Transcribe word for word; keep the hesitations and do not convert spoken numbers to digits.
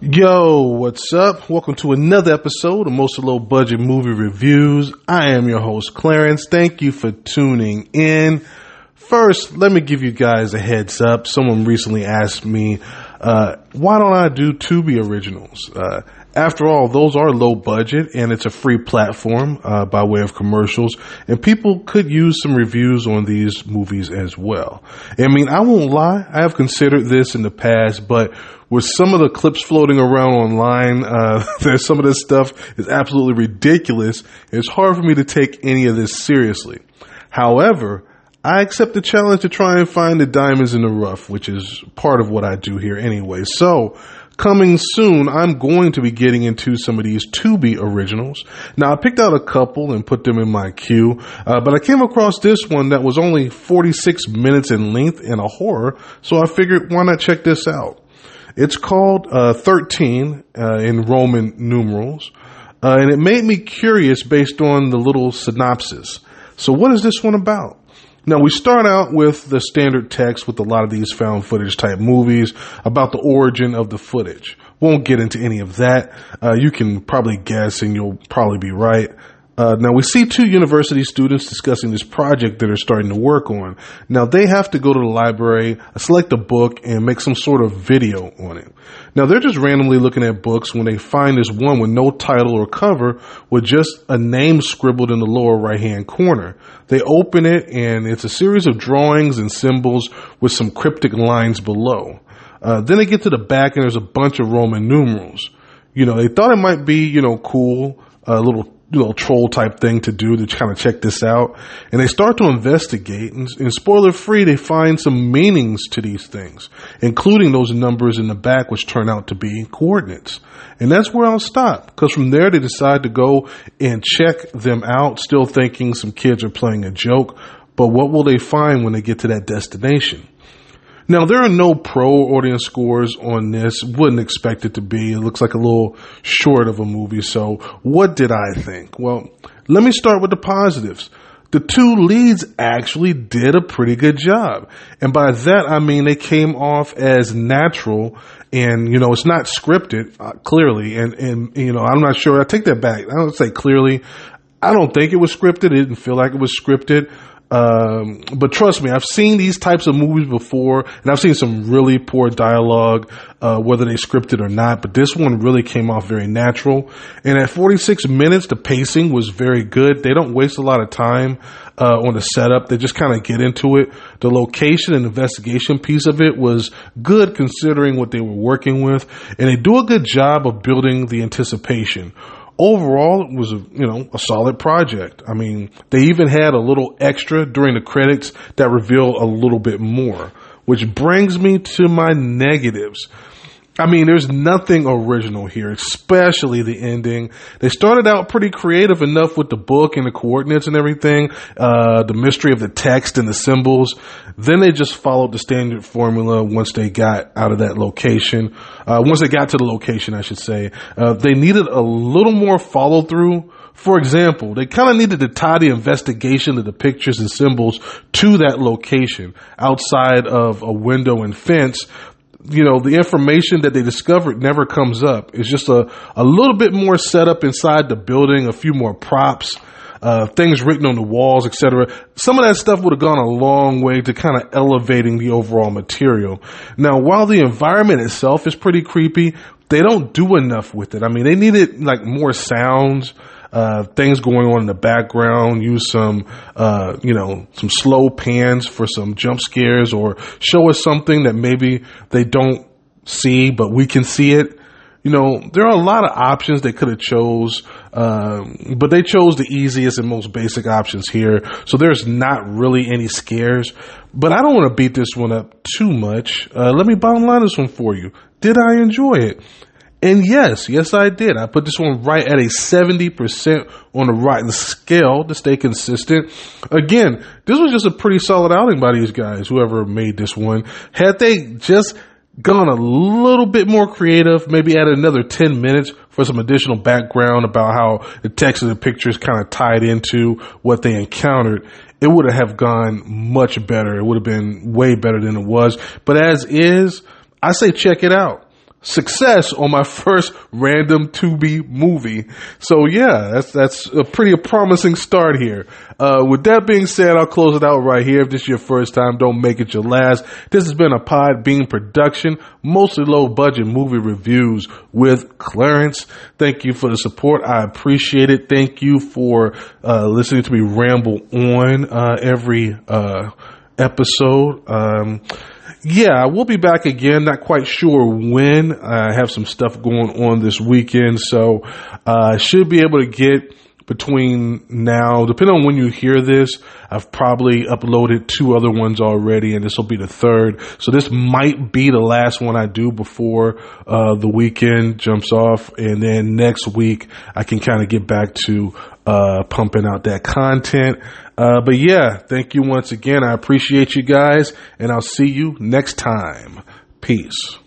Yo, what's up? Welcome to another episode of Most Low Budget Movie Reviews. I am your host, Clarence. Thank you for tuning in. First, let me give you guys a heads up. Someone recently asked me, uh, why don't I do Tubi originals? Uh, after all, those are low budget and it's a free platform, uh, by way of commercials, and people could use some reviews on these movies as well. I mean, I won't lie. I have considered this in the past, but with some of the clips floating around online, uh, there's some of this stuff is absolutely ridiculous. It's hard for me to take any of this seriously. However, I accept the challenge to try and find the diamonds in the rough, which is part of what I do here anyway. So, coming soon, I'm going to be getting into some of these Tubi originals. Now, I picked out a couple and put them in my queue, uh, but I came across this one that was only forty-six minutes in length and a horror, so I figured, why not check this out? It's called uh, thirteen uh, in Roman numerals, uh, and it made me curious based on the little synopsis. So what is this one about? Now, we start out with the standard text with a lot of these found footage type movies about the origin of the footage. Won't get into any of that. Uh, you can probably guess and you'll probably be right. Uh, now, we see two university students discussing this project that they're starting to work on. Now, they have to go to the library, select a book, and make some sort of video on it. Now, they're just randomly looking at books when they find this one with no title or cover with just a name scribbled in the lower right-hand corner. They open it, and it's a series of drawings and symbols with some cryptic lines below. Uh, then they get to the back, and there's a bunch of Roman numerals. You know, they thought it might be, you know, cool, a little little troll type thing to do to kind of check this out. And they start to investigate, and, and spoiler free, they find some meanings to these things, including those numbers in the back, which turn out to be coordinates. And that's where I'll stop, because from there they decide to go and check them out, still thinking some kids are playing a joke. But what will they find when they get to that destination? Now, there are no pro audience scores on this. Wouldn't expect it to be. It looks like a little short of a movie. So what did I think? Well, let me start with the positives. The two leads actually did a pretty good job. And by that, I mean they came off as natural and, you know, it's not scripted, uh, clearly. And, and, you know, I'm not sure. I take that back. I don't say clearly. I don't think it was scripted. It didn't feel like it was scripted. Um, but trust me, I've seen these types of movies before, and I've seen some really poor dialogue, uh, whether they scripted or not, but this one really came off very natural. And at forty-six minutes, the pacing was very good. They don't waste a lot of time, uh, on the setup. They just kind of get into it. The location and investigation piece of it was good considering what they were working with, and they do a good job of building the anticipation. Overall, it was a, you know, a solid project. I mean, they even had a little extra during the credits that reveal a little bit more, which brings me to my negatives. I mean, there's nothing original here, especially the ending. They started out pretty creative enough with the book and the coordinates and everything, uh, the mystery of the text and the symbols. Then they just followed the standard formula once they got out of that location. Uh, once they got to the location, I should say. Uh, they needed a little more follow through. For example, they kind of needed to tie the investigation of the pictures and symbols to that location outside of a window and fence. You know, the information that they discovered never comes up. It's just a, a little bit more set up inside the building, a few more props, uh, things written on the walls, et cetera. Some of that stuff would have gone a long way to kind of elevating the overall material. Now, while the environment itself is pretty creepy, they don't do enough with it. I mean, they needed like more sounds, Uh, things going on in the background, use some, uh, you know, some slow pans for some jump scares, or show us something that maybe they don't see, but we can see it. You know, there are a lot of options they could have chose, um, but they chose the easiest and most basic options here. So there's not really any scares, but I don't want to beat this one up too much. Uh, let me bottom line this one for you. Did I enjoy it? And yes, yes, I did. I put this one right at a seventy percent on the rotten scale to stay consistent. Again, this was just a pretty solid outing by these guys, whoever made this one. Had they just gone a little bit more creative, maybe added another ten minutes for some additional background about how the text and the pictures kind of tied into what they encountered, it would have gone much better. It would have been way better than it was. But as is, I say check it out. success on my first random Tubi movie. So yeah, that's that's a pretty promising start here. Uh, with that being said, I'll close it out right here. If this is your first time, don't make it your last. This has been a Podbean production, mostly low budget movie reviews with Clarence. Thank you for the support. I appreciate it. Thank you for uh, listening to me ramble on uh, every uh, episode. Um, Yeah, we'll be back again. Not quite sure when. I have some stuff going on this weekend, so I uh, should be able to get between now, depending on when you hear this, I've probably uploaded two other ones already, and this will be the third. So this might be the last one I do before uh, the weekend jumps off, and then next week I can kind of get back to uh, pumping out that content. Uh, but yeah, thank you once again. I appreciate you guys, and I'll see you next time. Peace.